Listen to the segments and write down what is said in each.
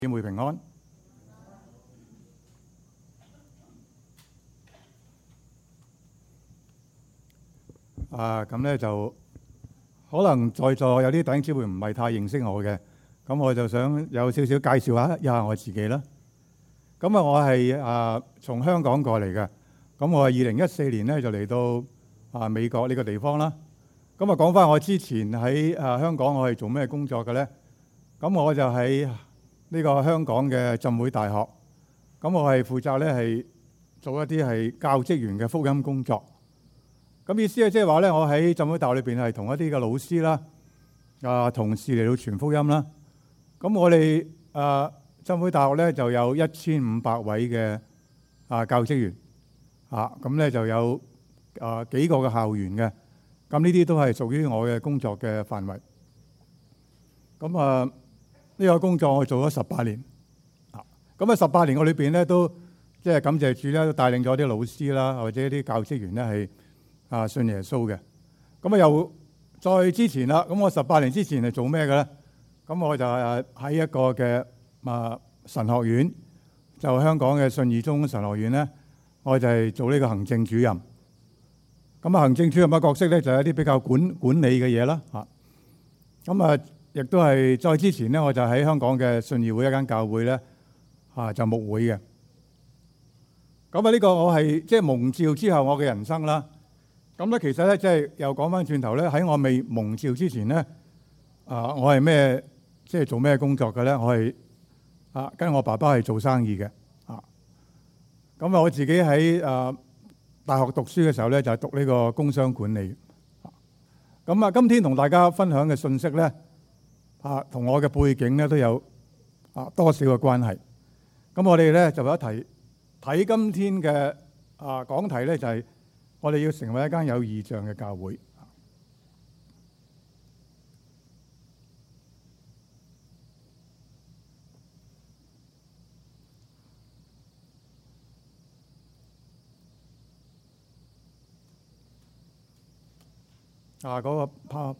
姊妹平安。咁咧就可能在座有啲弟兄姊妹唔係太認識我嘅，咁我就想有少少介紹一下我自己啦。咁我係從香港過嚟嘅，咁我係2014年咧就嚟到美國呢個地方啦。咁講翻我之前喺香港我係做咩工作嘅咧？咁我就喺呢個香港嘅浸會大學，咁我係負責咧係做一啲係教職員嘅福音工作。咁意思係即係話咧，我喺浸會大學裏邊係同一啲嘅老師啦、同事嚟到傳福音啦。咁我哋浸會大學咧就有1500位嘅教職員，咁咧就有幾個嘅校園嘅。咁呢啲都係屬於我嘅工作嘅範圍。咁呢個工作我做咗18年。咁18年我裏邊咧都即係感謝主咧，都帶領咗啲老師啦，或者啲教職員咧係信耶穌嘅。咁又再之前啦，咁我18年之前係做咩嘅咧？咁我就係喺一個嘅神學院，就香港嘅信義中神學院咧，我就係做呢個行政主任。咁行政主任嘅角色咧就係一啲比較管理嘅嘢啦。咁亦都係再之前咧，我就喺香港嘅信義會一間教會咧就牧會嘅。咁呢個我係即係蒙召之後我嘅人生啦。咁咧其實咧即係又講翻轉頭咧，喺我未蒙召之前咧，我係咩即係做咩工作嘅咧？我係跟我爸爸係做生意嘅。咁我自己喺大學讀書嘅時候咧，就係讀呢個工商管理。咁今天同大家分享嘅信息咧，同我嘅背景咧都有多少嘅關係。咁我哋咧就有一題睇今天嘅講題咧，就係我哋要成為一間有異象嘅教會。嗰個 part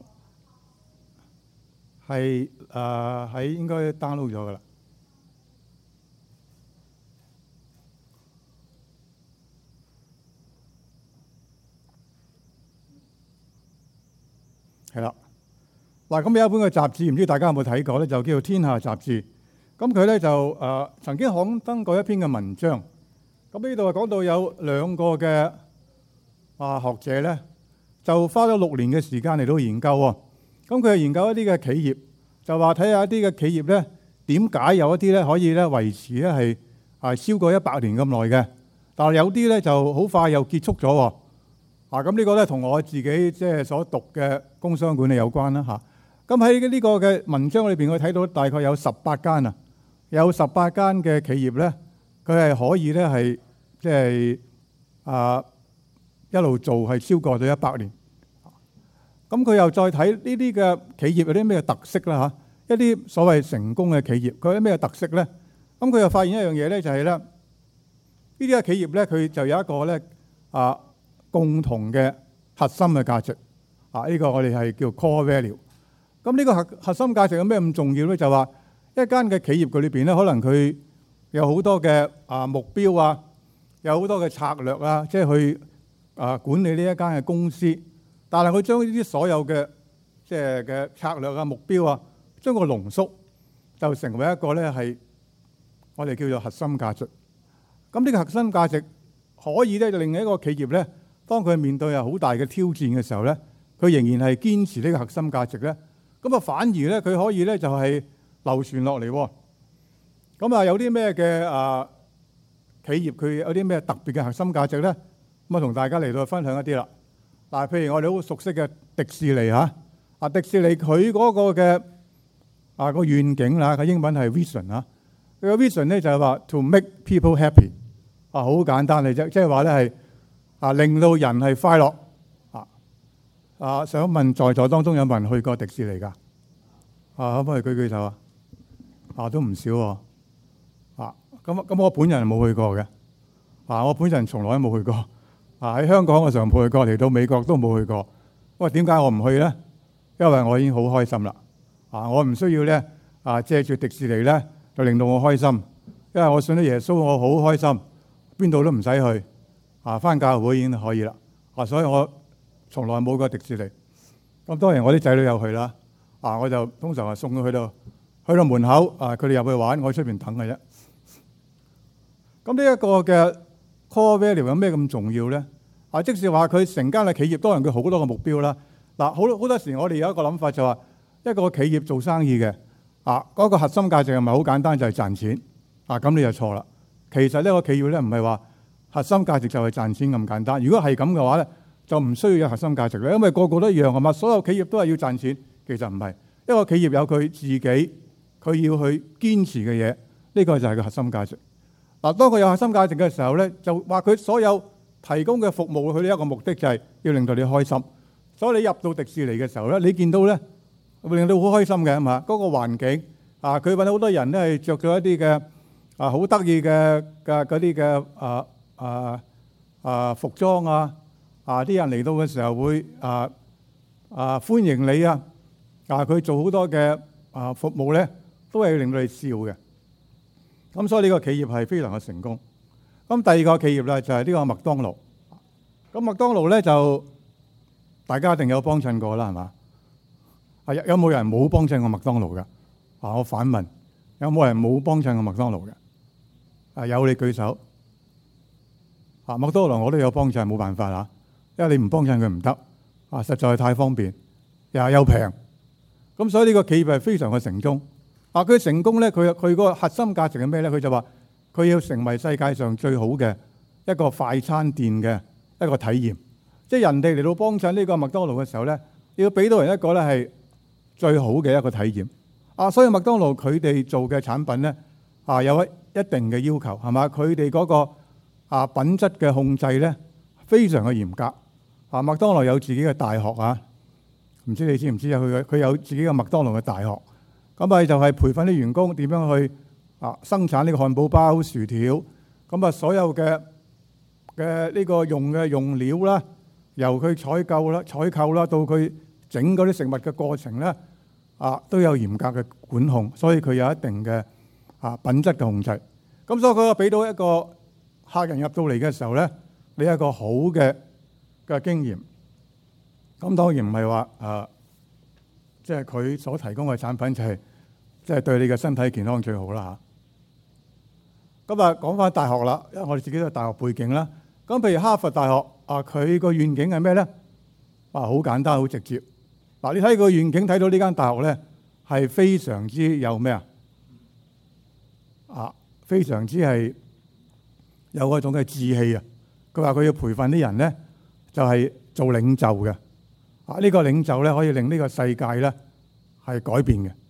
係喺應該 download 咗㗎啦。係啦。嗱，咁有一本嘅雜誌，唔知大家有冇睇過咧？就叫做《天下雜誌》。咁佢咧就曾經刊登過一篇嘅文章。咁呢度係講到有2個嘅學者咧，就花咗6年嘅時間嚟到研究喎。咁佢係研究一啲嘅企業，就話睇下一啲嘅企業咧，點解有一啲咧可以咧維持咧係超過100年咁耐嘅，但係有啲咧就好快又結束咗喎。咁呢個咧同我自己即係所讀嘅工商管理有關啦。咁喺呢個嘅文章裏邊，我睇到大概有18間有18間嘅企業咧，佢係可以咧係即係一路做係超過咗100年。咁佢又再睇呢啲嘅企業有啲咩特色啦？一啲所謂成功嘅企業，佢有啲咩特色咧？咁佢又發現一樣嘢咧，就係咧呢啲嘅企業咧，佢就有一個咧共同嘅核心嘅價值。呢個我哋係叫 core value。咁呢個核心價值有咩咁重要咧？就話一間嘅企業佢裏邊咧，可能佢有好多嘅目標有好多嘅策略即係去管理呢一間嘅公司。但係佢將呢啲所有嘅即係嘅策略目標將個濃縮，就成為一個咧係我哋叫做核心價值。咁呢個核心價值可以咧就令一個企業咧，當佢面對有好大嘅挑戰嘅時候咧，佢仍然係堅持呢個核心價值咧。咁反而咧佢可以咧就係流傳落嚟。咁有啲咩嘅企業佢有啲咩特別嘅核心價值咧？咁同大家嚟到分享一啲啦。嗱，譬如我哋好熟悉嘅迪士尼迪士尼佢嗰個嘅個願景啦，個英文係 vision 佢個 vision 咧就係話 to make people happy 好簡單嚟啫，即係話咧係令到人係快樂想問在座當中有冇人去過迪士尼㗎？可唔可以舉手都唔少喎。咁我本人冇去過嘅。我本人從來都冇去過。喺香港嘅時候冇去過，嚟到美國都冇去過。喂，點解我唔去咧？因為我已經好開心啦。我唔需要咧借住迪士尼咧就令到我開心，因為我信咗耶穌，我好開心，邊度都唔使去返教會已經可以啦。所以我從來冇過迪士尼。咁當然我啲仔女有去啦。我就通常係送佢去到門口，佢哋入去玩，我喺出邊等嘅啫。咁呢一個嘅 core value 有咩咁重要咧？即使話佢成間嘅企業，當然佢好多個目標啦。好多時我哋有一個諗法就話，一個企業做生意嘅嗰個核心價值係咪好簡單，就係賺錢？咁你就錯啦。其實呢個企業咧唔係話核心價值就係賺錢咁簡單。如果係咁嘅話咧，就唔需要有核心價值嘅，因為個個都一樣係嘛。所有企業都係要賺錢。其實唔係，一個企業有佢自己佢要去堅持嘅嘢，呢個就係個核心價值。當佢有核心價值嘅時候咧，就話佢所有提供嘅服務，佢呢一個目的就係要令到你開心。所以你入到迪士尼嘅時候咧，你見到咧會令到好開心嘅，係嘛？嗰個環境佢揾到好多人咧係着咗一啲嘅好得意嘅嗰啲嘅服裝啲人嚟到嘅時候會歡迎你佢做好多嘅服務咧，都係要令到你笑嘅。咁所以呢個企業係非常嘅成功。咁第二個企業咧就係呢個麥當勞。咁麥當勞咧就大家一定有幫襯過啦，係嘛？有冇人冇幫襯過麥當勞㗎？我反問，有冇人冇幫襯過麥當勞嘅？有，你舉手。麥當勞我都有幫襯，冇辦法啦，因為你唔幫襯佢唔得實在係太方便，又平。咁所以呢個企業係非常嘅成功。佢成功咧，佢個核心價值係咩咧？佢就話佢要成為世界上最好嘅一個快餐店嘅一個體驗。即係人哋嚟到幫襯呢個麥當勞嘅時候咧，要俾到人一個咧係最好嘅一個體驗。所以麥當勞佢哋做嘅產品咧有一定嘅要求，係嘛？佢哋嗰個品質嘅控制咧非常嘅嚴格。麥當勞有自己嘅大學唔知你知唔知佢有自己嘅麥當勞嘅大學。咁就係培訓啲員工點樣去生產呢個漢堡包、薯條。咁所有嘅呢個用嘅用料啦，由佢採購啦，到佢整嗰啲食物嘅過程咧，都有嚴格嘅管控，所以佢有一定嘅品質嘅控制。咁所以佢俾到一個客人入到嚟嘅時候咧，你有一個好嘅經驗。咁當然唔係話即係佢所提供嘅產品就係即係對你嘅身體健康最好啦嚇。咁講翻大學啦，因為我哋自己都係大學背景啦。咁譬如哈佛大學佢個願景係咩咧？好簡單好直接。你睇個願景，睇到呢間大學咧係非常之有咩非常之係有嗰種嘅志氣啊！佢話佢要培訓啲人咧，就係做領袖嘅。呢個領袖咧可以令呢個世界咧係改變嘅。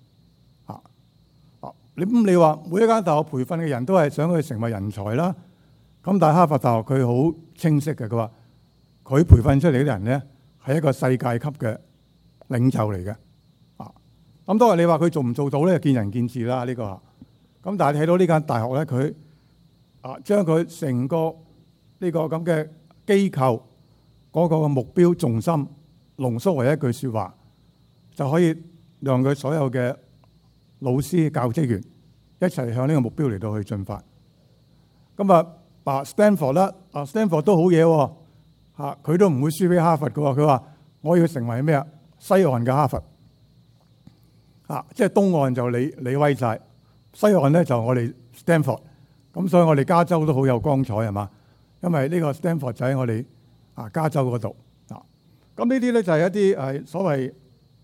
你話每一間大學培訓嘅人都係想去成為人才啦。咁但係哈佛大學佢好清晰嘅，佢話佢培訓出嚟啲人咧係一個世界級嘅領袖嚟嘅。咁當然你話佢做唔做到咧，見仁見智啦呢個。咁但係你睇到呢間大學咧，佢將佢成個呢個咁嘅機構嗰個目標重心濃縮為一句説話，就可以讓佢所有嘅老師、教職員一齊向呢個目標嚟到去進發。咁Stanford 啦，Stanford 都好嘢喎，佢都唔會輸俾哈佛嘅喎。佢話我要成為咩啊？西岸嘅哈佛，即係東岸就你威晒，西岸咧就我哋 Stanford。咁所以我哋加州都好有光彩係嘛？因為呢個 Stanford 就喺我哋加州嗰度。咁呢啲咧就係一啲所謂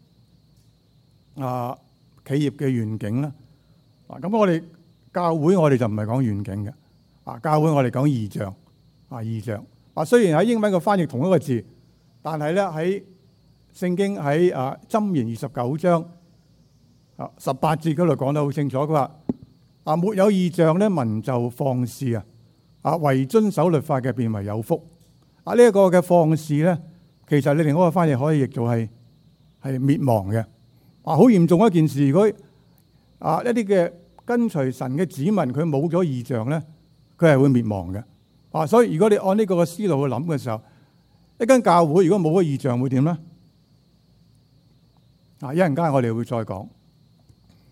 企業嘅願景啦。咁我哋教會我哋就唔係講願景嘅。教會我哋講異象。異象。雖然喺英文嘅翻譯同一個字，但係咧喺聖經喺箴言29章18節嗰度講得好清楚。佢話沒有異象咧，民就放肆為遵守律法嘅變為有福。呢一個嘅放肆咧，其實你另外一個翻譯可以譯做係滅亡嘅。好嚴重一件事，如果一啲嘅跟隨神嘅子民佢冇咗異象咧，佢係會滅亡嘅。所以如果你按呢個思路去諗嘅時候，一間教會如果冇咗異象會點咧？一陣間我哋會再講。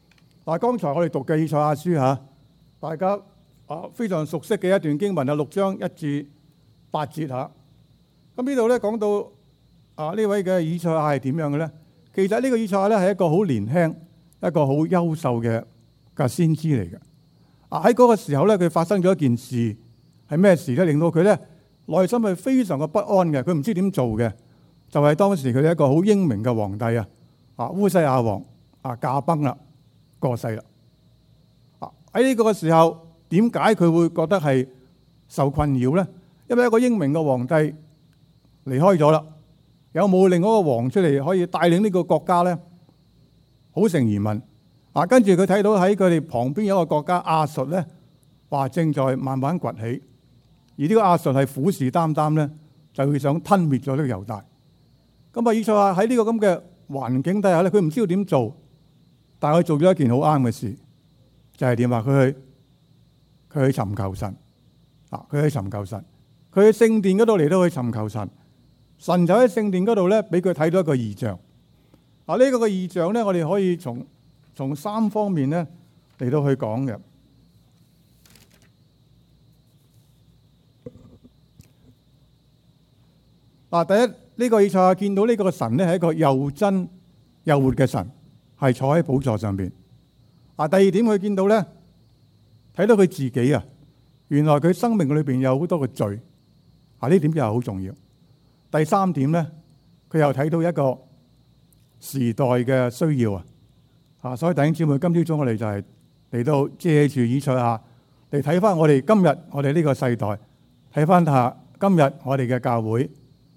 嗱，剛才我哋讀嘅以賽亞書嚇，大家非常熟悉嘅一段經文啊，6章1至8節嚇。咁呢度咧講到呢位嘅以賽亞係點樣嘅咧？其實呢個以賽亞咧係一個好年輕、一個好優秀嘅先知嚟嘅。喺嗰個時候咧，佢發生咗一件事，係咩事咧？令到佢咧內心係非常嘅不安嘅，佢唔知點做嘅。就係當時佢哋一個好英明嘅皇帝烏西亞王駕崩啦，過世啦。喺呢個時候，點解佢會覺得係受困擾咧？因為一個英明嘅皇帝離開咗啦，有冇另外一個王出嚟可以帶領呢個國家咧？好成疑問。跟住佢睇到喺佢哋旁邊有一個國家亞述咧，話正在慢慢崛起，而呢個亞述係虎視眈眈咧，就會想吞滅咗呢個猶大。咁以賽亞喺呢個咁嘅環境底下咧，佢唔知道點做，但係佢做咗一件好啱嘅事，就係點啊？佢去尋求神佢去尋求神，佢喺聖殿嗰度嚟到去尋求神，神就喺聖殿嗰度咧，俾佢睇到一個異象。呢個嘅異象咧，我哋可以從3方面咧嚟到去講嘅。第一，呢個以賽亞見到呢個神咧係一個又真又活嘅神，係坐喺寶座上邊。第二點，佢見到咧，睇到佢自己原來佢生命裏邊有好多嘅罪。呢點又係好重要。第三點咧，佢又睇到一個時代嘅需要所以弟兄姊妹，今朝早我哋就係嚟到借住以賽亞嚟睇翻我哋今日我哋呢個世代，睇翻下今日我哋嘅教會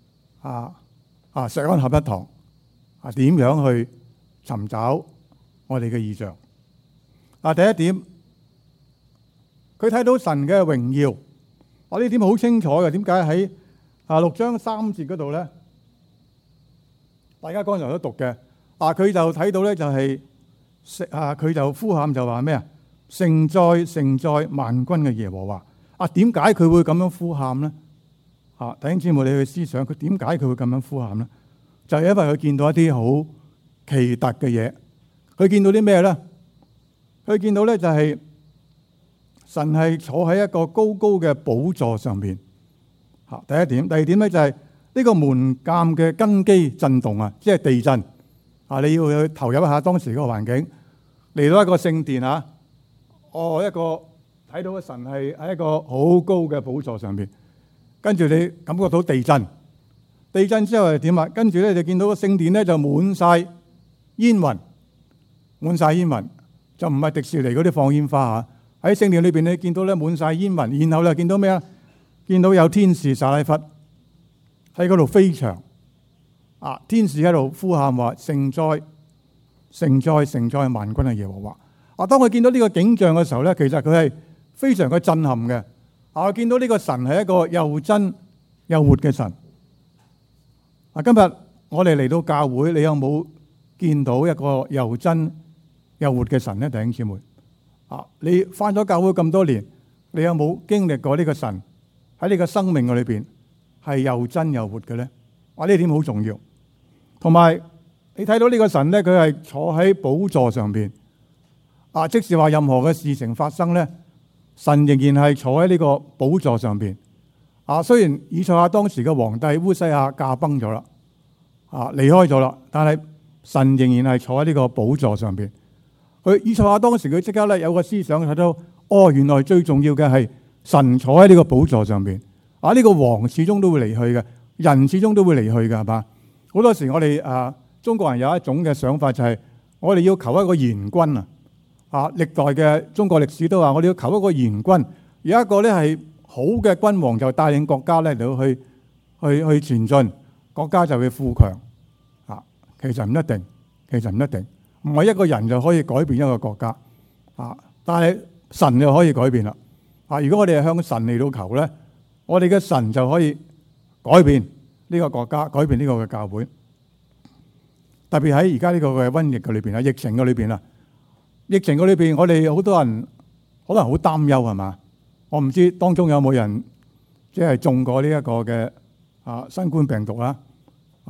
石安合一堂點樣去尋找我哋嘅異象。第一點，佢睇到神嘅榮耀。呢點好清楚嘅。點解喺6章3節嗰度咧？大家剛才都讀嘅。佢就睇到咧，就係佢就呼喊就話咩啊？聖哉聖哉萬軍嘅耶和華。點解佢會咁樣呼喊咧？弟兄姊妹，你去思想佢點解佢會咁樣呼喊咧？就係因為佢見到一啲好奇特嘅嘢。佢見到啲咩咧？佢見到咧就係神係坐喺一個高高嘅寶座上邊。第一點。第二點咧就係呢個門檻嘅根基震動即係地震。你要去投入一下當時嗰個環境，嚟到一個聖殿一個睇到嘅神係喺一個好高嘅寶座上邊，跟住你感覺到地震，地震之後係點啊？跟住咧就見到個聖殿咧就滿晒煙雲，就唔係迪士尼嗰啲放煙花喺聖殿裏邊你見到咧滿晒煙雲，然後咧見到咩啊？見到有天使撒拉弗喺嗰度飛翔。天使喺度呼喊話：聖哉聖哉聖哉萬軍嘅耶和華。當佢見到呢個景象嘅時候咧，其實佢係非常嘅震撼嘅。見到呢個神係一個又真又活嘅神。今日我哋嚟到教會，你有冇見到一個又真又活嘅神咧？弟兄姊妹，你返咗教會咁多年，你有冇經歷過呢個神喺你嘅生命嘅裏邊係又真又活嘅咧？呢點好重要。同埋你睇到呢個神咧，佢係坐喺寶座上邊。即使話任何嘅事情發生咧，神仍然係坐喺呢個寶座上邊。雖然以賽亞當時嘅皇帝烏西亞駕崩咗啦，離開咗啦，但係神仍然係坐喺呢個寶座上邊。以賽亞當時佢即刻咧有個思想睇到，原來最重要嘅係神坐喺呢個寶座上邊。呢個王始終都會離去嘅，人始終都會離去嘅，係嘛？好多時我哋中國人有一種嘅想法，就係我哋要求一個賢君歷代嘅中國歷史都話我哋要求一個賢君，有一個咧係好嘅君王就帶領國家咧嚟到去前進，國家就會富強。其實唔一定，唔係一個人就可以改變一個國家。但係神就可以改變啦。如果我哋係向神嚟到求咧，我哋嘅神就可以改變呢個國家，改變呢個嘅教會。特別喺而家呢個嘅瘟疫嘅裏邊疫情嘅裏邊疫情嘅裏邊，我哋好多人可能好擔憂，係嘛？我唔知當中有冇人即係中過呢一個嘅新冠病毒啦，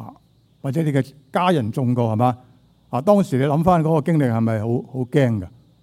或者你嘅家人中過，係嘛？當時你諗翻嗰個經歷係咪好驚㗎？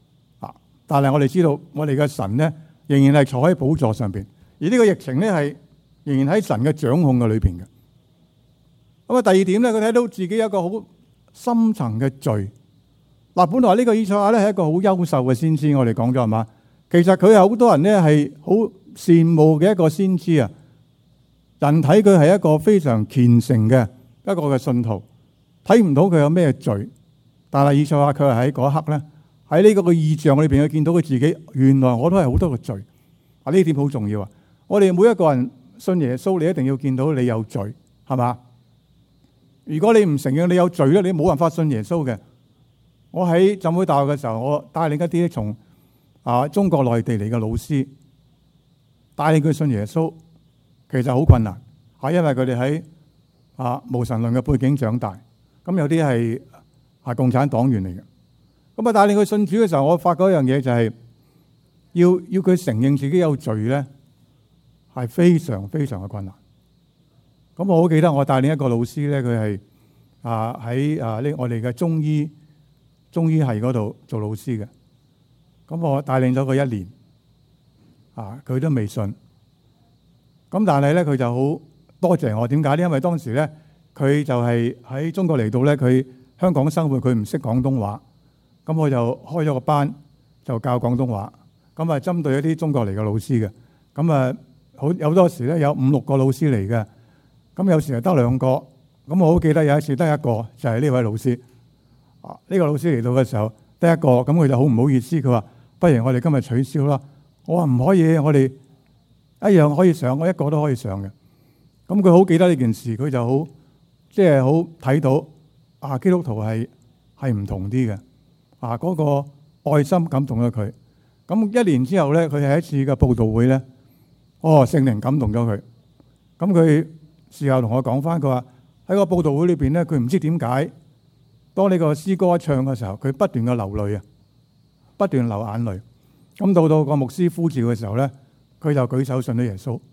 但係我哋知道我哋嘅神咧仍然係坐喺寶座上邊，而呢個疫情咧係仍然喺神嘅掌控嘅裏邊嘅。咁啊，第二點咧，佢睇到自己有一個好深層嘅罪。嗱，本來呢個以賽亞咧係一個好優秀嘅先知，我哋講咗係嘛？其實佢係好多人咧係好羨慕嘅一個先知啊！人睇佢係一個非常虔誠嘅一個嘅信徒，睇唔到佢有咩罪。但係以賽亞佢係喺嗰一刻咧，喺呢個嘅異象裏邊，佢見到佢自己原來我都係好多嘅罪。啊，呢點好重要啊！我哋每一個人信耶穌，你一定要見到你有罪，係嘛？如果你唔承認你有罪咧，你冇辦法信耶穌嘅。我喺浸會大學嘅時候，我帶領一啲從中國內地嚟嘅老師，帶領佢信耶穌，其實好困難，因為佢哋喺無神論嘅背景長大，咁有啲係共產黨員嚟嘅。咁啊，帶領佢信主嘅時候，我發覺一樣嘢就係要佢承認自己有罪咧，係非常非常嘅困難。咁我好記得我帶領一個老師咧，佢係喺我哋嘅中醫系嗰度做老師嘅。咁我帶領咗佢1年，佢都未信。咁但係咧，佢就好多謝我。點解咧？因為當時咧，佢就係喺中國嚟到咧，佢香港生活，佢唔識廣東話。咁我就開咗個班，就教廣東話。咁啊，針對一啲中國嚟嘅老師嘅。咁啊，有好多時咧有5、6個老師嚟嘅。咁有時係得2個。咁我好記得有一次得1個，就係呢位老師。呢個老師嚟到嘅時候得1個，咁佢就好唔好意思，佢話：不如我哋今日取消啦。我話唔可以，我哋一樣可以上，我1個都可以上嘅。咁佢好記得呢件事，佢就好好睇到基督徒係唔同啲嘅。嗰個愛心感動咗佢。咁1年之後咧，佢係一次嘅佈道會咧，聖靈感動咗佢。咁佢事後同我講翻，佢話喺個佈道會裏邊咧，佢唔知點解，當呢個詩歌一唱嘅時候，佢不斷嘅流淚啊，不斷流眼淚。咁到個牧師呼召嘅時候咧，佢就舉手信咗耶穌。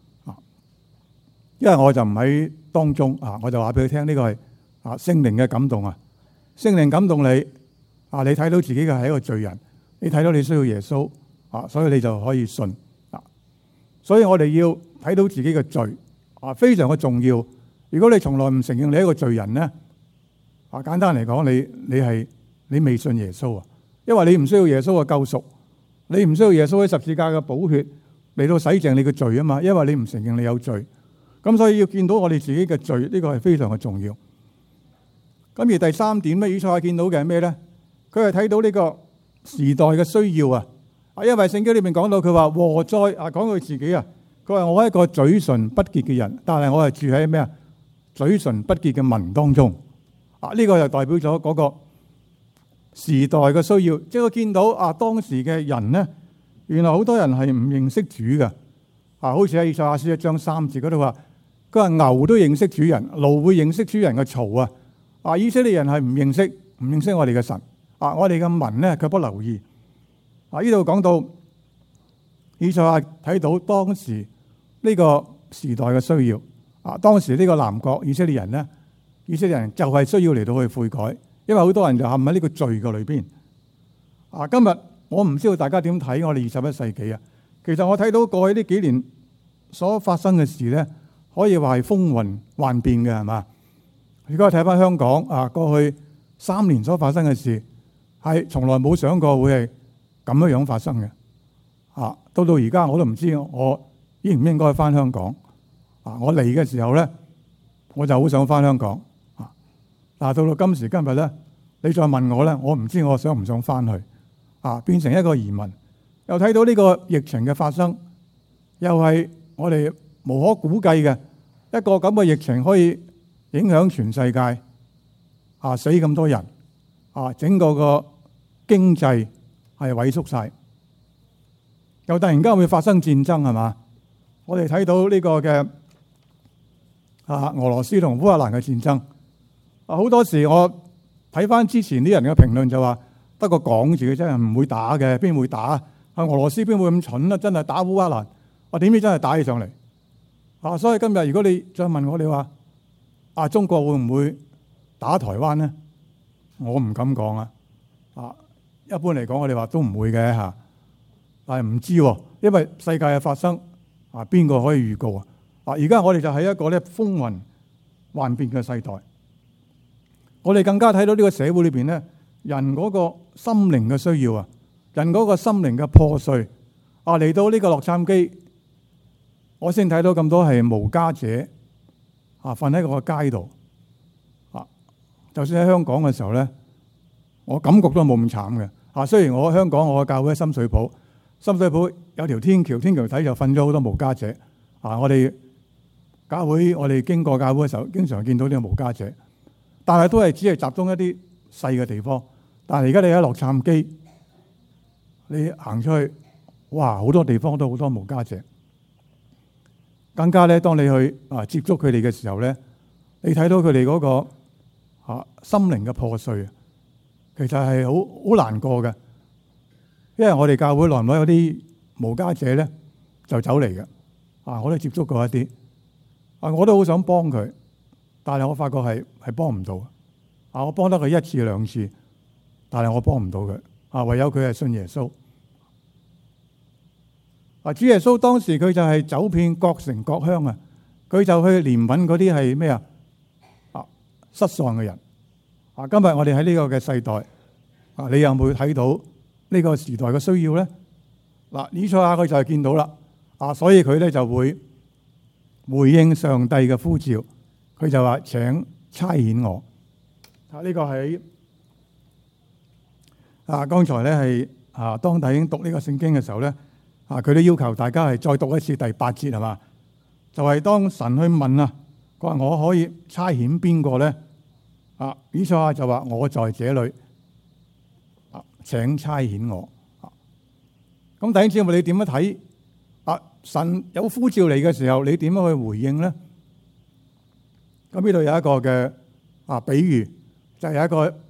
因為我就唔喺當中我就話俾佢聽，呢個係聖靈嘅感動啊，聖靈感動你你睇到自己嘅係一個罪人，你睇到你需要耶穌所以你就可以信。所以我哋要睇到自己嘅罪非常嘅重要。如果你從來唔承認你係一個罪人咧，簡單嚟講，你未信耶穌啊，因為你唔需要耶穌嘅救贖，你唔需要耶穌喺十字架嘅寶血嚟到洗淨你嘅罪啊嘛，因為你唔承認你有罪。咁所以要見到我哋自己嘅罪，呢個係非常嘅重要。咁而第3點咧，以賽亞見到嘅係咩咧？佢係睇到呢個時代嘅需要啊！因為聖經裏面講到佢話禍哉講佢自己啊，佢話我係一個嘴唇不潔嘅人，但係我係住喺咩啊？嘴唇不潔嘅民當中。呢個就代表咗嗰個時代嘅需要，即係佢見到當時嘅人咧，原來好多人係唔認識主嘅。好似喺以賽亞書1章3節嗰度話，佢話牛都認識主人，驢會認識主人嘅槽啊！以色列人係唔認識我哋嘅神我哋嘅民咧卻不留意。呢度講到以賽亞睇到當時呢個時代嘅需要當時呢個南國以色列人咧，以色列人就係需要嚟到去悔改，因為好多人就陷喺呢個罪嘅裏邊。今日我唔知道大家點睇我哋21世紀啊？其實我睇到過去呢幾年所發生嘅事咧，可以話係風雲幻變嘅，係嘛？如果睇翻香港過去3年所發生嘅事，係從來冇想過會係咁樣發生嘅。到而家我都唔知我應唔應該翻香港。我嚟嘅時候咧，我就好想翻香港。但到今時今日咧，你再問我咧，我唔知我想唔想翻去。變成一個移民，又睇到呢個疫情嘅發生，又係我哋無可估計嘅一個咁嘅疫情，可以影響全世界死咁多人整個經濟係萎縮晒，又突然間會發生戰爭，係嘛？我哋睇到呢個嘅俄羅斯同烏克蘭嘅戰爭好多時我睇翻之前啲人嘅評論就話得個講字嘅，真係唔會打嘅，邊會打俄羅斯邊會咁蠢啊？真係打烏克蘭，我點知真係打起上嚟所以今日如果你再問我，你話中國會唔會打台灣咧？我唔敢講因一般嚟講，我哋話都唔會嘅嚇，但係唔知喎，因為世界嘅發生啊，邊個可以預告啊？而家我哋就喺一個咧風雲幻變嘅世代，我哋更加睇到呢個社會裏邊咧，人嗰個心靈嘅需要啊，人嗰個心靈嘅破碎啊，嚟到呢個洛杉磯，我先睇到咁多係無家者啊，瞓喺個街度啊。就算喺香港嘅時候咧，我感覺都冇咁慘嘅啊。雖然我香港我嘅教會喺深水埗，深水埗有條天橋，天橋底就瞓咗好多無家者啊。我哋教會，我哋經過教會嘅時候，經常見到呢個無家者，但係都係只係集中一啲細嘅地方。但係而家你喺洛杉磯，你行出去，哇，好多地方都好多無家者。更加咧，當你去接觸佢哋嘅時候咧，你睇到佢哋嗰個心靈嘅破碎，其實係好難過嘅。因為我哋教會耐唔耐有啲無家者咧就走嚟嘅，我都接觸過一啲，我都好想幫佢，但係我發覺係幫唔到。我幫得佢一次兩次，但係我幫唔到佢。唯有佢係信耶穌。主耶穌當時佢就係走遍各城各鄉啊，佢就去憐憫嗰啲係咩啊？失喪嘅人。今日我哋喺呢個嘅世代，你有冇睇到呢個時代嘅需要咧？以賽亞佢就係見到啦，所以佢咧就會回應上帝嘅呼召，佢就話請差遣我。呢個喺剛才咧係當弟兄讀呢個聖經嘅時候咧。佢都要求大家係再讀一次第8節係嘛？就係當神去問啊，佢話我可以差遣邊個咧？以賽亞就話我在這裏，請差遣我。咁弟兄姊妹，你點樣睇？神有呼召你嘅時候，你點樣去回應咧？咁呢度有一個嘅比喻，就係有一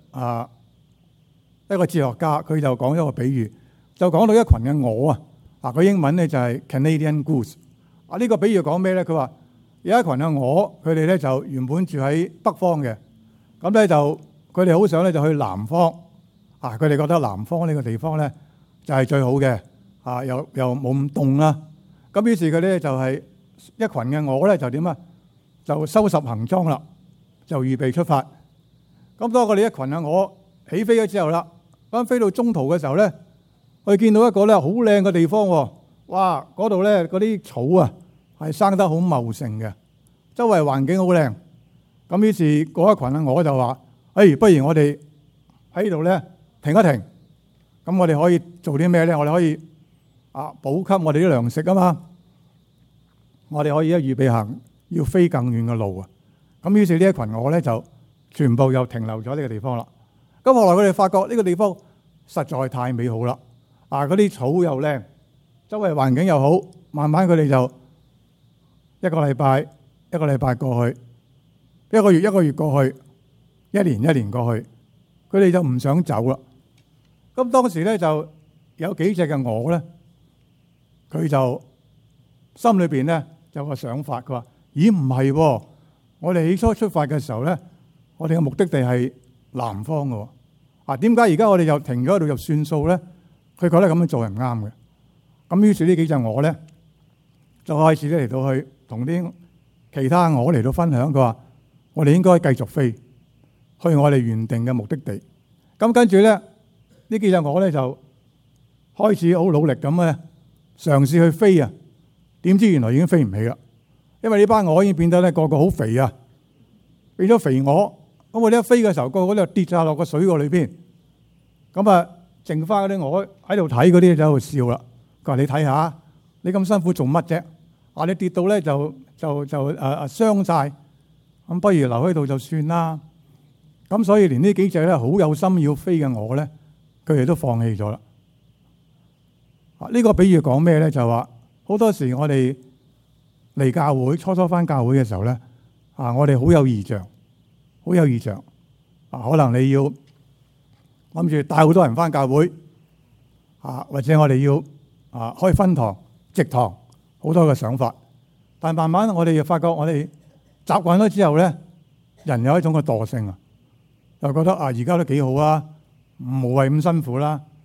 個哲學家，佢就講咗個比喻，就講到一群嘅鵝啊。個英文咧就係 Canadian Goose。呢個比喻講咩咧？佢話有一群嘅鵝，佢哋咧就原本住喺北方嘅，咁咧就佢哋好想咧就去南方。佢哋覺得南方呢個地方咧就係最好嘅，又冇咁凍啦。咁於是佢咧就係一群嘅鵝咧就點啊？就收拾行裝啦，就預備出發。咁當佢哋一群嘅鵝起飛咗之後啦，咁飛到中途嘅時候咧，我哋見到一個咧好靚嘅地方喎，哇！嗰度咧嗰啲草啊係生得好茂盛嘅，周圍環境好靚。咁於是嗰一群嘅鵝就話：不如我哋喺度咧停一停。咁我哋可以做啲咩咧？我哋可以補給我哋啲糧食啊嘛。我哋可以預備行要飛更遠嘅路啊。咁於是呢一群鵝咧就全部又停留咗呢個地方啦。咁後來佢哋發覺呢個地方實在太美好啦。嗰啲草又靚，周圍環境又好，慢慢佢哋就一個禮拜過去，一個月過去，一年過去，佢哋就唔想走啦。咁當時咧就有幾隻嘅鵝咧，佢就心裏邊咧有個想法，佢話：咦，唔係喎，我哋起初出發嘅時候咧，我哋嘅目的地係南方嘅喎。點解而家我哋又停咗喺度就算數咧？佢覺得咁樣做係唔啱嘅，咁於是呢幾隻鵝咧就開始咧嚟到去同啲其他鵝嚟到分享。佢話：我哋應該繼續飛去我哋原定嘅目的地。咁跟住咧，呢幾隻鵝咧就開始好努力咁咧嘗試去飛啊！點知原來已經飛唔起啦，因為呢班鵝已經變得咧個個好肥啊，變咗肥鵝。咁我哋一飛嘅時候，個個都跌晒落個水個裏邊。咁剩翻嗰啲鵝喺度睇，嗰啲就喺度笑啦。佢話：你睇下，你咁辛苦做乜啫？你跌到咧就傷晒，咁不如留喺度就算啦。咁所以連呢幾隻咧好有心要飛嘅鵝咧，佢哋都放棄咗啦。呢個比喻講咩咧？就話好多時我哋嚟教會初翻教會嘅時候咧，我哋好有異象，可能你要諗住帶好多人翻教會，或者我哋要開分堂、植堂，好多嘅想法。但慢慢我哋又發覺，我哋習慣咗之後咧，人有一種嘅惰性啊，就覺得而家都幾好啊，無謂咁辛苦啦，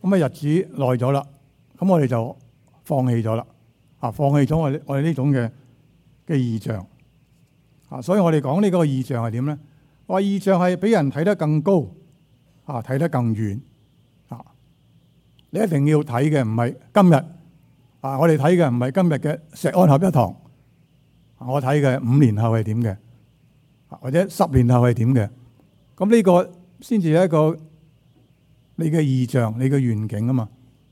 咁啊日子耐咗啦，咁我哋就放棄咗啦，放棄咗我哋呢種嘅異象，所以我哋講呢個異象係點咧？話異象係俾人睇得更高，睇得更遠，你一定要睇嘅唔係今日，我哋睇嘅唔係今日嘅石安合一堂，我睇嘅5年後係點嘅，或者10年後係點嘅，咁呢個先至係一個你嘅異象，你嘅願景啊嘛。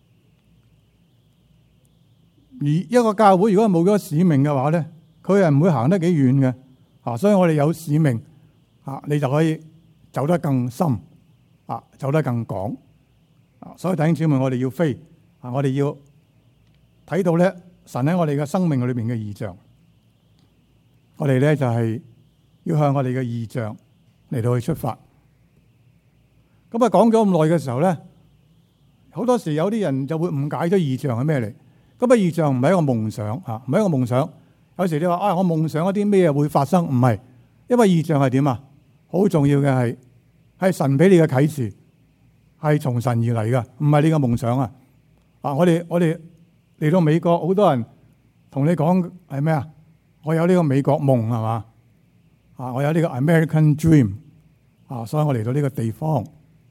而一個教會如果冇咗使命嘅話咧，佢係唔會行得幾遠嘅，所以我哋有使命，你就可以走得更深，走得更廣。所以弟兄姊妹，我哋要飛，我哋要睇到咧神喺我哋嘅生命裏邊嘅異象。我哋咧就係要向我哋嘅異象嚟到去出發。咁講咗咁耐嘅時候咧，好多時有啲人就會誤解咗異象係咩嚟。咁異象唔係一個夢想，唔係一個夢想。有時你話我夢想一啲咩會發生，唔係，因為異象係點啊？好重要嘅係神俾你嘅啟示，係從神而嚟嘅，唔係你嘅夢想啊！我哋嚟到美國，好多人同你講係咩啊？我有呢個美國夢係嘛？我有呢個 American Dream 所以我嚟到呢個地方。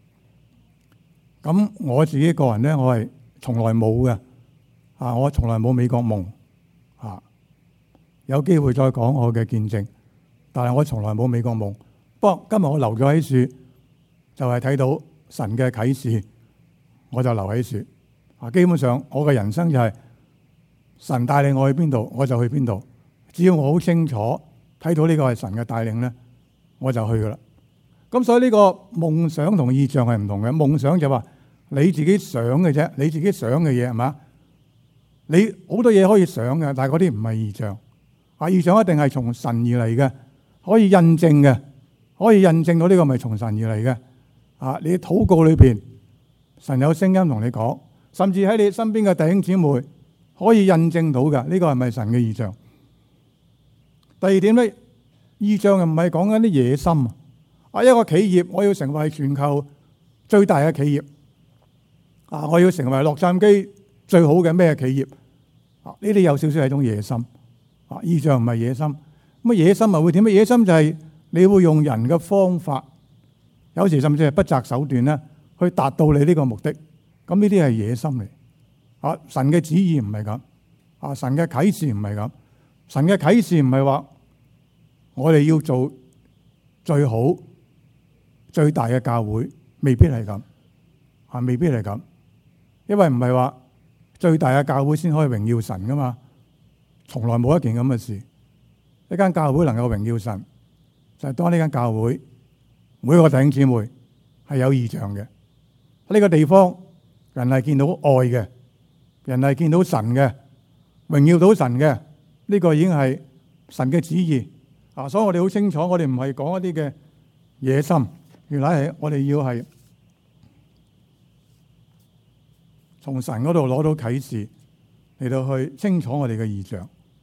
咁我自己個人咧，我係從來冇嘅。我從來冇美國夢，有機會再講我嘅見證，但係我從來冇美國夢。不過今日我留咗喺樹，就係睇到神嘅啟示，我就留喺樹。基本上我嘅人生就係神帶領我去邊度，我就去邊度。只要我好清楚睇到呢個係神嘅帶領咧，我就去噶啦。咁所以呢個夢想同異象係唔同嘅。夢想就話你自己想嘅啫，你自己想嘅嘢係嘛？你好多嘢可以想嘅，但係嗰啲唔係異象。異象一定係從神而嚟嘅，可以印證嘅，可以印證到呢個咪從神而嚟嘅。你禱告裏邊，神有聲音同你講，甚至喺你身邊嘅弟兄姊妹可以印證到嘅，呢個係咪神嘅異象？第二點咧，異象又唔係講緊啲野心啊！一個企業我要成為全球最大嘅企業，我要成為洛杉磯最好嘅咩企業？呢啲有少少係一種野心。異象唔係野心。咁野心咪會點？野心就係你會用人嘅方法，有時甚至係不擇手段咧，去達到你呢個目的。咁呢啲係野心嚟。神嘅旨意唔係咁。神嘅啟示唔係咁。神嘅啟示唔係話我哋要做最好最大嘅教會，未必係咁。未必係咁。因為唔係話最大嘅教會先可以榮耀神噶嘛，從來冇一件咁嘅事。一間教會能夠榮耀神，就係當呢間教會每一個弟兄姊妹係有異象嘅。呢個地方人係見到愛嘅，人係見到神嘅，榮耀到神嘅，呢個已經係神嘅旨意。所以我哋好清楚，我哋唔係講一啲嘅野心，原來係我哋要係從神嗰度攞到啟示，嚟到去清楚我哋嘅異象。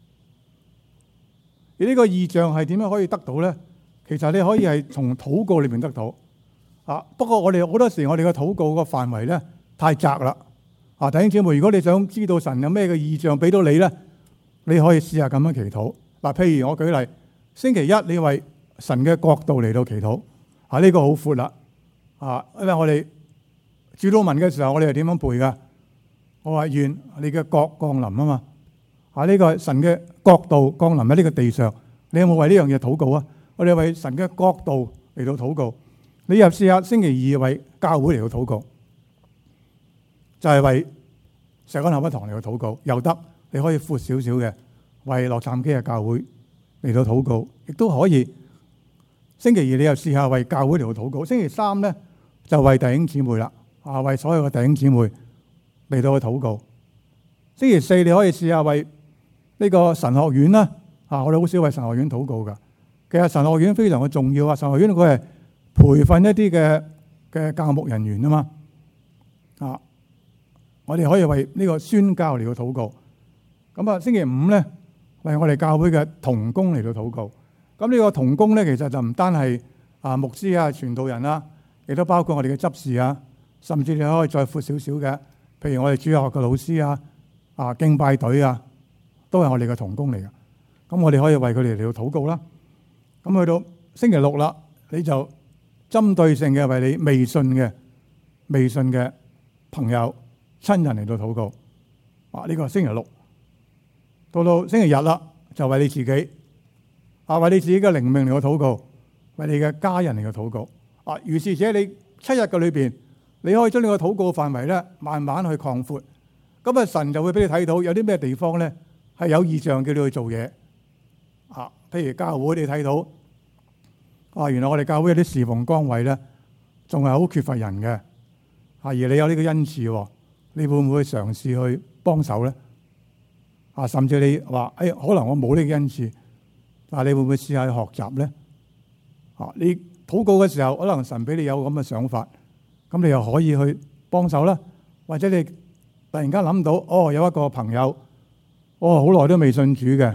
而呢個異象係點樣可以得到咧？其實你可以係從禱告裏邊得到。不過我哋好多時我哋嘅禱告個範圍咧太窄啦。弟兄姊妹，如果你想知道神有咩嘅異象俾到你咧，你可以試下咁樣祈禱。譬如我舉例，星期一你為神嘅國度嚟到祈禱。呢個好闊啦。因為我哋主禱文嘅時候，我哋係點樣背噶？我話願你嘅國降臨啊嘛。呢個係神嘅國度降臨喺呢個地上。你有冇為呢樣嘢禱告啊？我哋為神嘅國度嚟到禱告。你又試下星期二為教會嚟到禱告，就係為石安合一堂嚟到禱告又得。你可以闊少少嘅為洛杉磯嘅教會嚟到禱告，亦都可以。星期二你又試下為教會嚟到禱告。星期三咧就為弟兄姊妹啦，為所有嘅弟兄姊妹嚟到去禱告。星期四你可以試下為呢個神學院啦。我哋好少為神學院禱告噶。其實神學院非常嘅重要。神學院佢係培訓一啲嘅教牧人員啊嘛。我哋可以為呢個宣教嚟到禱告。咁星期五咧為我哋教會嘅同工嚟到禱告。咁呢個同工咧其實就唔單係牧師啊、傳道人啦，亦都包括我哋嘅執事啊、 甚至你可以再闊少少嘅，譬如我哋主日學嘅老師敬拜隊都係我哋嘅同工嚟嘅。咁我哋可以為佢哋嚟到禱告啦。咁去到星期六啦，你就針對性嘅為你微信嘅朋友親人嚟到禱告。呢個星期六到星期日啦，就為你自己為你自己嘅靈命嚟到禱告，為你嘅家人嚟到禱告。如是者，你7日嘅裏邊，你可以將你個禱告範圍咧慢慢去擴闊。咁神就會俾你睇到有啲咩地方咧係有異象，叫你去做嘢。譬如教會你睇到原來我哋教會有啲侍奉崗位咧，仲係好缺乏人嘅。而你有呢個恩賜，你會唔會嘗試去幫手咧？甚至你話可能我冇呢個恩賜，但係你會唔會試下去學習咧？你禱告嘅時候，可能神俾你有咁嘅想法，咁你又可以去幫手啦。或者你突然間諗到，有一個朋友，好耐都未信主嘅，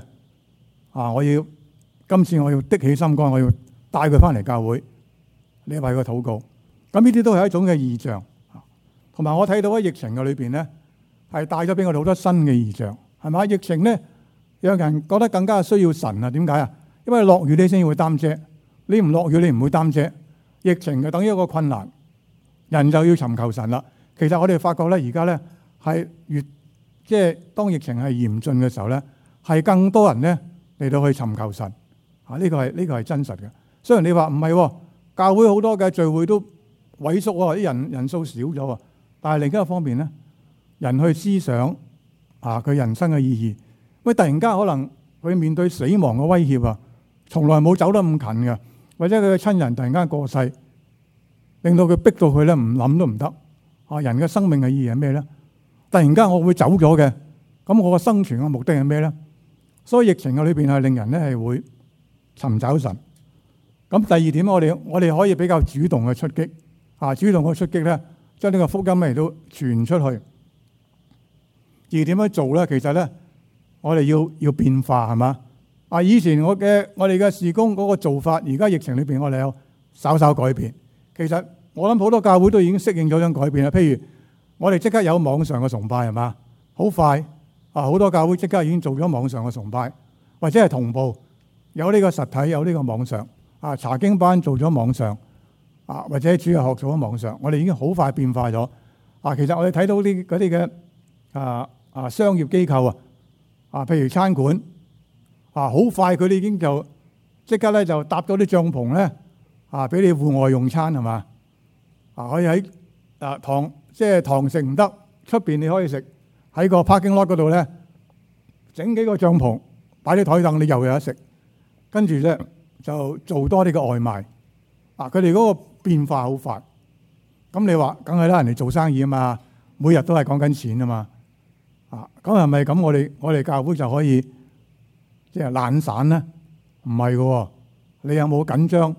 今次我要的起心肝，我要帶佢翻嚟教會，你為佢禱告。咁呢啲都係一種嘅異象。同埋我睇到喺疫情嘅裏邊咧，係帶咗俾我哋好多新嘅異象，係咪？疫情咧，讓人覺得更加需要神啊？點解啊？因為落雨你先會擔遮，你唔落雨你唔會擔遮。疫情就等於一個困難，人就要尋求神啦。其實我哋發覺咧，而家咧係即係當疫情係嚴峻嘅時候咧，係更多人咧嚟到去尋求神。呢個係真實嘅。雖然你話唔係，教會好多嘅聚會都萎縮喎，啲人數少咗，但係另一個方面咧，人去思想佢人生嘅意義。喂，突然間可能佢面對死亡嘅威脅從來冇走得咁近嘅，或者佢嘅親人突然間過世，令到佢逼到佢咧唔諗都唔得。人嘅生命嘅意義係咩咧？突然間我會走咗嘅，咁我嘅生存嘅目的係咩咧？所以疫情嘅裏邊係令人咧係會尋找神。咁第二點，我哋可以比較主動嘅出擊，主動嘅出擊咧，將呢個福音嚟到傳出去。而點樣做咧？其實咧，我哋要變化，係嘛？以前我哋嘅事工嗰個做法，而家疫情裏邊我哋有稍稍改變。其實我諗好多教會都已經適應咗種改變啦。譬如我哋即刻有網上嘅崇拜，係嘛？好快好多教會即刻已經做咗網上嘅崇拜，或者係同步有呢個實體，有呢個網上查經班做咗網上或者主日學做咗網上，我哋已經好快變化咗。其實我哋睇到嗰啲嘅商業機構譬如餐館好快佢哋已經就即刻咧就搭咗啲帳篷咧俾你戶外用餐，係嘛？可以喺堂食唔得，出邊你可以食，喺個 parking lot 嗰度咧整幾個帳篷擺啲台凳，你又有得食。跟住咧就做多啲嘅外賣。佢哋嗰個變化好快。咁你話梗係啦，人哋做生意啊嘛，每日都係講緊錢啊嘛。咁係咪咁？我哋教會就可以即係懶散咧？唔係嘅。你有冇緊張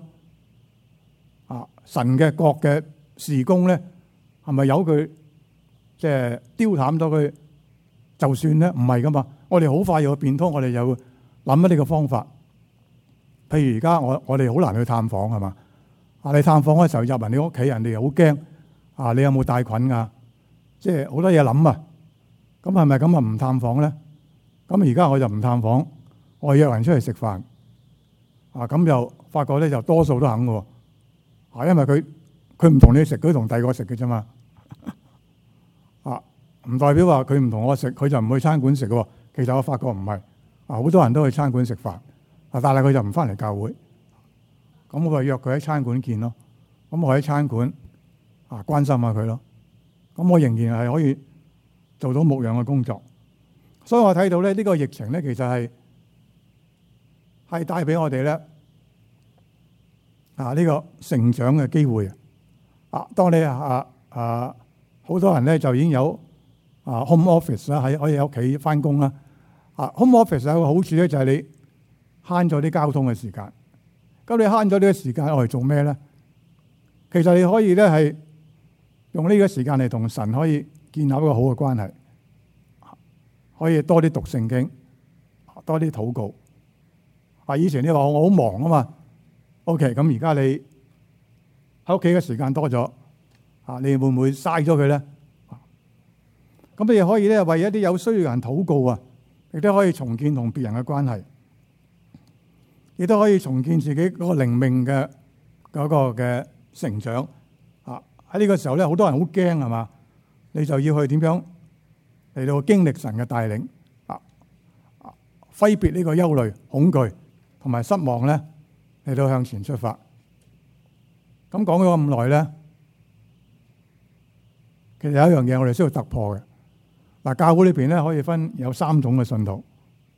神嘅國嘅事工咧？係咪由佢即係丟淡咗佢就算咧？唔係噶嘛。我哋好快又變通，我哋又諗一啲嘅方法。譬如而家我哋好難去探訪，係嘛？你探訪嘅時候入人哋屋企，人哋又好驚你有冇帶菌啊？即係好多嘢諗啊！咁係咪咁唔探訪咧？咁而家我就唔探訪，我約人出嚟食飯咁就發覺咧就多數都肯嘅因為佢唔同你食，佢同第二個食嘅啫嘛唔代表話佢唔同我食，佢就唔去餐館食嘅。其實我發覺唔係好多人都去餐館食飯但係佢就唔翻嚟教會。咁我咪約佢喺餐館見咯。咁我喺餐館關心下佢咯。咁我仍然係可以做到牧養嘅工作。所以我睇到咧呢個疫情咧，其實係帶俾我哋咧呢個成長嘅機會當你好多人咧就已經有home office 啦，可以喺屋企翻工啦。home office 有個好處咧，就係你慳咗啲交通嘅時間。咁你慳咗呢個時間，我嚟做咩咧？其實你可以咧係用呢個時間嚟同神可以建立一個好嘅關係，可以多啲讀聖經，多啲禱告。以前你話我好忙啊嘛，OK，咁而家你喺屋企嘅時間多咗， 你會唔會嘥咗佢咧？咁你可以咧為一啲有需要嘅人禱告啊，亦都可以重建同別人嘅關係，亦都可以重建自己嗰個靈命嘅嗰個嘅成長。喺呢個時候咧，好多人好驚係嘛？你就要去點樣嚟到經歷神嘅帶領揮別呢個憂慮、恐懼同埋失望咧，嚟到向前出發。咁講咗咁耐咧，其實有一樣嘢我哋需要突破嘅。嗱，教會裏邊咧可以分有3種嘅信徒，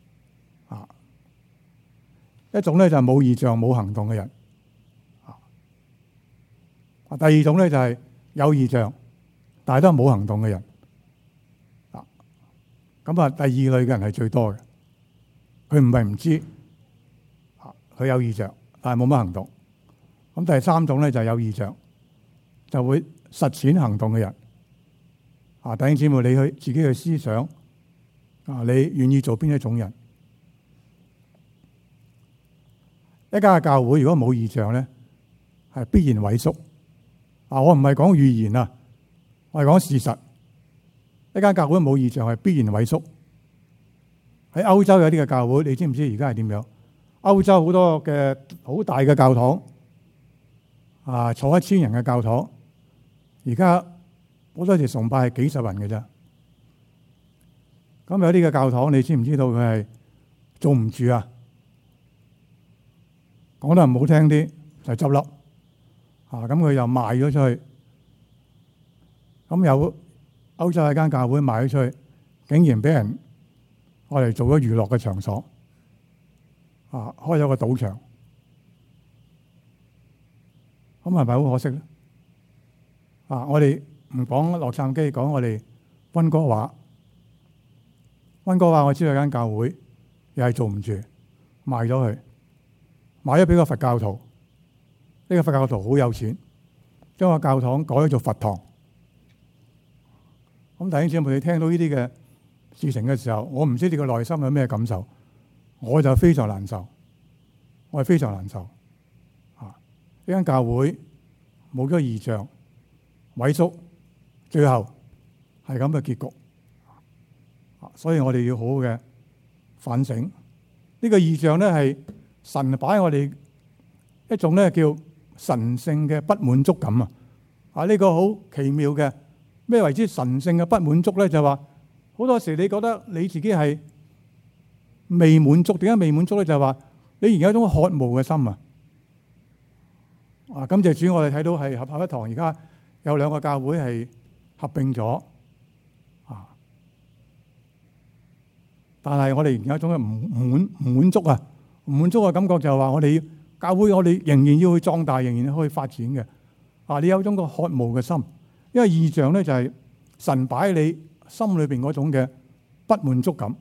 一種咧就係冇異象冇行動嘅人，第二種咧就係有異象但係都係冇行動嘅人，咁第二類嘅人係最多嘅。佢唔係唔知，佢有異象但係冇乜行動。咁第三種咧就係有異象就會實踐行動嘅人。弟兄姊妹，你去自己去思想，你願意做邊一種人？一間嘅教會如果冇異象咧，係必然萎縮。我唔係講預言啊，我係講事實。一間教會冇異象係必然萎縮。喺歐洲有啲嘅教會，你知唔知而家係點樣？歐洲好多嘅好大嘅教堂，坐1000人嘅教堂，而家好多時崇拜係幾十人嘅啫。咁有啲嘅教堂，你知唔知道佢係做唔住啊？講得唔好聽啲就執笠。咁佢又賣咗出去。咁有歐洲一間教會賣咗出去，竟然俾人我哋做咗娛樂嘅場所，開咗個賭場。咁係咪好可惜咧？我哋唔講洛杉磯，講我哋溫哥華。溫哥華我知道有間教會又係做唔住，賣咗佢，賣咗俾個佛教徒。呢個佛教徒好有錢，將個教堂改咗做佛堂。咁弟兄姊妹，你聽到呢啲嘅事情嘅時候，我唔知你個內心有咩感受，我就非常難受，我係非常難受。呢間教會冇咗異象，萎縮，最後係咁嘅結局。所以我哋要好好嘅反省。呢個異象咧係神擺我哋一種咧叫神聖嘅不滿足感啊！呢個好奇妙嘅。咩為之神聖嘅不滿足咧？就話好多時你覺得你自己係未滿足，點解未滿足咧？就係話你而家有一種渴慕嘅心啊！感謝主，我哋睇到係合一堂而家有2個教會係合併咗但係我哋而家有一種唔滿足啊！唔滿足嘅感覺就係話我哋教會，我哋仍然要去壯大，仍然可以發展嘅你有一種個渴慕嘅心。因為異象咧就係神擺喺你心裏邊嗰種嘅不滿足感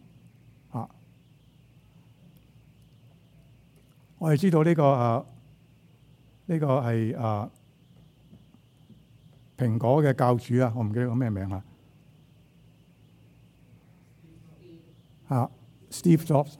我哋知道呢個係蘋果嘅教主我唔記得個咩名Steve Jobs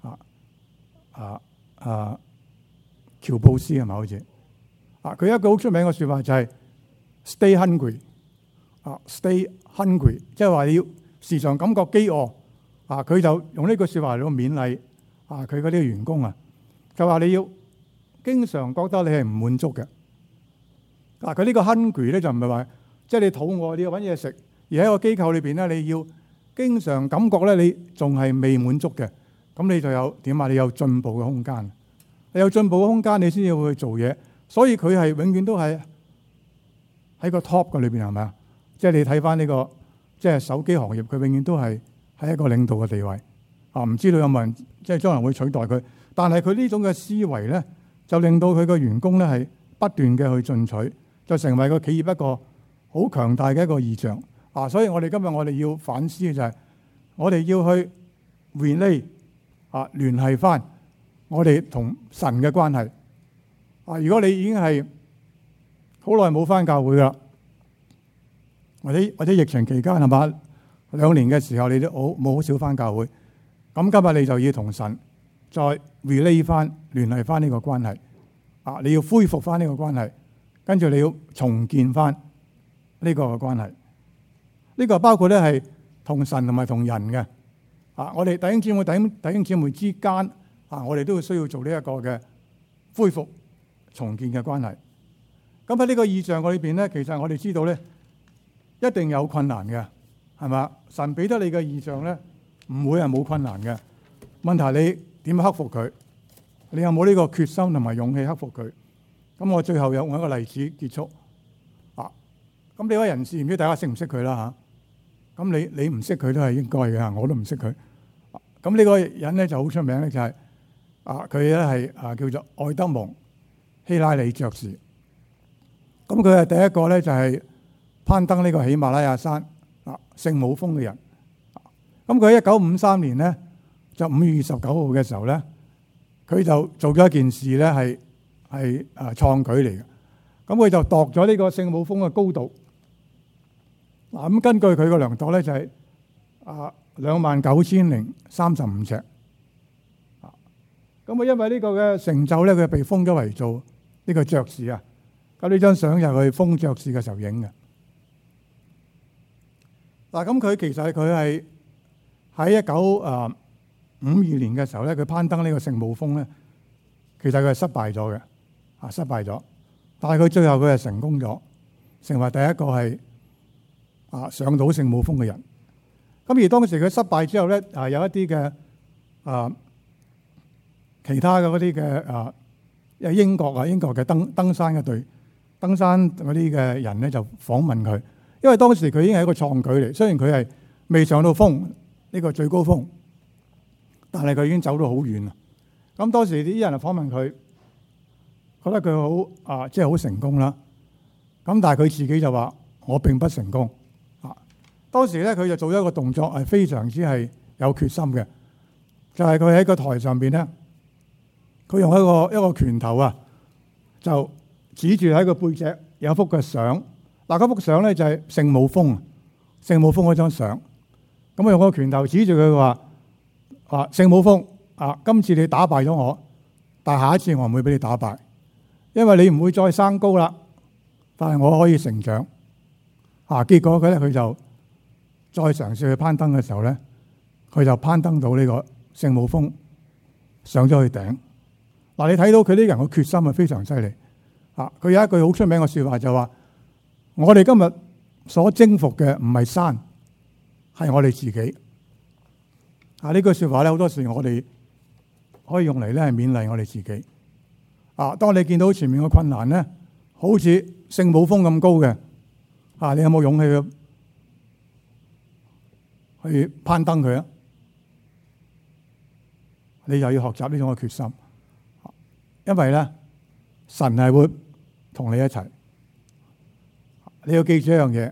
喬布斯係咪好似佢有一句好出名嘅說法就係Stay hungry，stay hungry， 即係話你要時常感覺飢餓佢就用呢句說話嚟到勉勵佢嗰啲員工就話你要經常覺得你係唔滿足嘅佢呢個 hungry 咧就唔係話即係你肚餓你要搵嘢食，而喺個機構裏邊咧你要經常感覺咧你仲係未滿足嘅，咁你就有點你有進步嘅空間，你有進步嘅空間你先至會去做嘢，所以佢係永遠都係喺個 top 嘅裏邊係咪啊？即係你睇翻呢個即係手機行業，佢永遠都係喺一個領導嘅地位唔知道有冇人即係將來會取代佢，但係佢呢種嘅思維咧，就令到佢個員工咧係不斷嘅去進取，就成為個企業一個好強大嘅一個異象所以我哋今日我哋要反思嘅就係我哋要去 relate 聯繫翻我哋同神嘅關係如果你已經係好耐冇翻教會啦，或者疫情期間係嘛2年嘅時候，你都冇好少翻教會。咁今日你就要同神再 relate 翻聯繫翻呢個關係你要恢復翻呢個關係，跟住你要重建翻呢個嘅關係。呢個包括咧係同神同埋同人嘅。我哋弟兄姊妹之間我哋都會需要做呢一個嘅恢復重建嘅關係。咁喺呢個異象裏邊咧，其實我哋知道咧，一定有困難嘅，係嘛？神俾得你嘅異象咧，唔會係冇困難嘅。問題你點克服佢？你有冇呢個決心同埋勇氣克服佢？咁我最後用一個例子結束。咁呢位人士唔知大家識唔識佢啦嚇？咁你唔識佢都係應該嘅，我都唔識佢。咁呢個人咧就好出名咧，就係佢咧係叫做愛德蒙希拉里爵士。咁佢係第一個咧就係攀登呢個喜馬拉雅山聖母峰嘅人。咁佢喺1953年咧就5月29號嘅時候咧，佢就做咗一件事咧係創舉嚟嘅。咁佢就度咗呢個聖母峰嘅高度。咁根據佢個量度咧就係29,035尺。咁因為呢個嘅成就咧，佢被封咗為做呢個爵士啊。咁呢張相就係佢封爵士嘅時候影嘅。咁佢其實佢係喺1952年嘅時候咧，佢攀登呢個聖母峰咧，其實佢係失敗咗嘅，失敗咗。但係佢最後佢係成功咗，成為第一個係上到聖母峰嘅人。咁而當時佢失敗之後咧，有一啲嘅其他嘅嗰啲嘅英國嘅登山嘅隊，登山嗰啲嘅人咧就訪問佢，因為當時佢已經係一個創舉嚟，雖然佢係未上到峰呢個最高峰，但係佢已經走到好遠啦。咁當時啲人就訪問佢，覺得佢好即係好成功啦。咁但係佢自己就話：我並不成功。當時咧佢就做咗一個動作係非常之係有決心嘅，就係佢喺個台上邊咧，佢用一個拳頭就指住喺個背脊有幅嘅相。嗰幅相咧就係聖母峰嗰張相。咁佢用個拳頭指住佢話：聖母峰今次你打敗咗我，但係下一次我唔會俾你打敗，因為你唔會再生高啦，但係我可以成長。結果佢就再嘗試去攀登嘅時候咧，佢就攀登到呢個聖母峰，上咗去頂。你睇到佢呢人嘅決心係非常犀利。佢有一句好出名嘅説話就話：我哋今日所征服嘅唔係山，係我哋自己。呢句説話咧，好多時我哋可以用嚟咧係勉勵我哋自己。當你見到前面嘅困難咧，好似聖母峰咁高嘅，你有冇勇氣去攀登佢啊？你又要學習呢種嘅決心，因為咧神係會同你一齊。你要記住一樣嘢，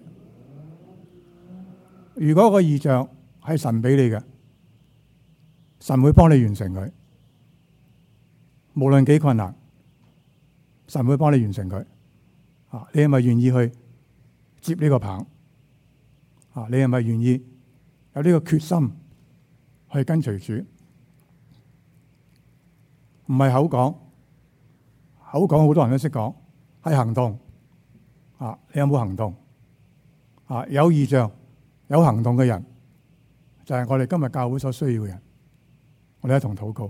如果個異象係神俾你嘅，神會幫你完成佢，無論幾困難，神會幫你完成佢。你係咪願意去接呢個棒？你係咪願意有呢個決心去跟隨主？唔係口講，口講好多人都識講，係行動。你有冇行動？有異象、有行動嘅人，就係我哋今日教會所需要嘅人。我哋一同禱告。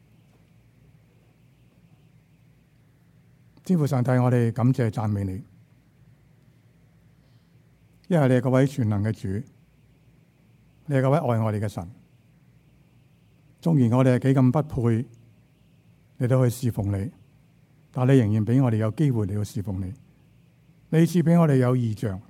天父上帝，我哋感謝讚美你，因為你係嗰位全能嘅主，你係嗰位愛我哋嘅神。縱然我哋係幾咁不配，你都去侍奉你，但你仍然俾我哋有機會嚟去侍奉你。你賜俾我哋有異象，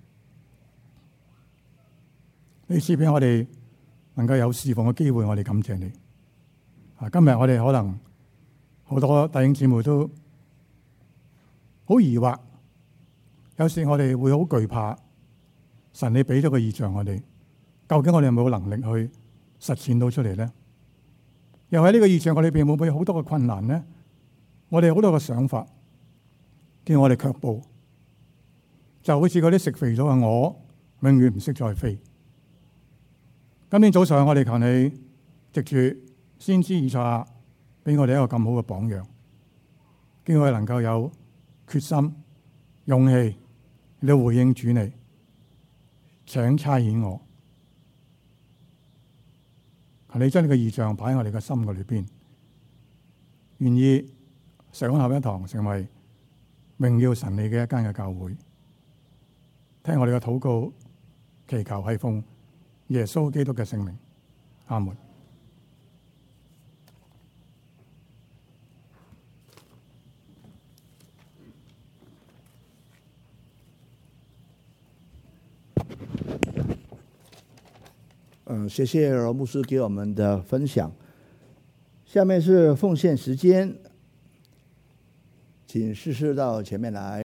你賜俾我哋能夠有侍奉嘅機會，我哋感謝你。今日我哋可能好多弟兄姊妹都好疑惑，有時我哋會好懼怕。神你俾咗個異象我哋，究竟我哋有冇能力去實踐到出嚟咧？又喺呢個異象我裏邊會唔會有好多嘅困難咧？我哋好多嘅想法，叫我哋卻步。就好似嗰啲食肥咗嘅鵝，永遠唔識再飛。今天早上我哋求你藉住先知以賽亞，俾我哋一個咁好嘅榜樣，叫我哋能夠有決心、勇氣嚟回應主你。 請差遣我。求你將呢個異象擺喺我哋嘅心嘅裏邊，願意上合一堂成為榮耀神你嘅一間嘅教會。聽我哋嘅禱告，祈求係奉耶穌基督嘅聖名，阿門。 謝謝羅牧師給我們的分享。下面是奉獻時間，請士師到前面來。